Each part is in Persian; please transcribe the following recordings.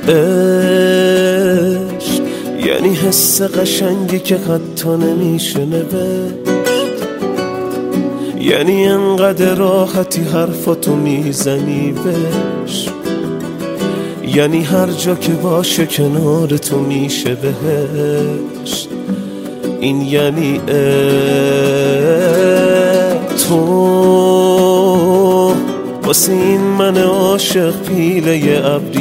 عشق یعنی حس قشنگی که حتی نمیشه نوشت، یعنی انقدر راحتی حرفاتو میزنی بهش، یعنی هر جا که باشه کنار تو میشه بهشت. این یعنی تو واسه این من عاشق پیله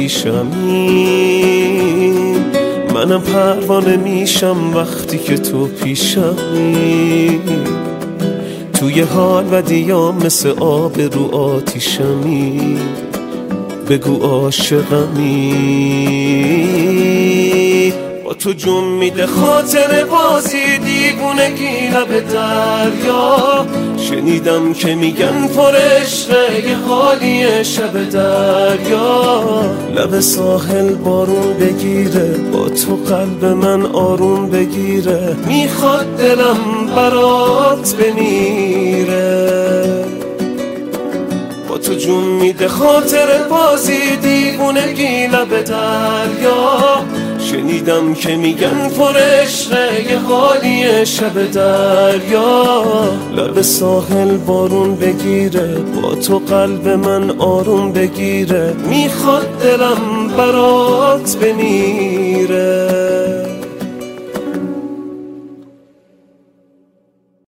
ابریشمی، منم پروانه میشم وقتی که تو پیشمی، توی حال و دیام مثل آب رو آتیشمی، بگو عاشقمی. با تو جون میده خاطر بازی دیوونگی لب دریا، شنیدم که میگن پر عشقه یه حالی شب دریا، لب ساحل بارون بگیره با تو قلب من آروم بگیره، میخواد دلم برات بمیره. با تو جون میده خاطر بازی دیوونگی لب دریا، شنیدم که میگن پر عشقه یه حالی شب دریا، لب ساحل بارون بگیره با تو قلب من آروم بگیره، میخواد دلم برات بمیره.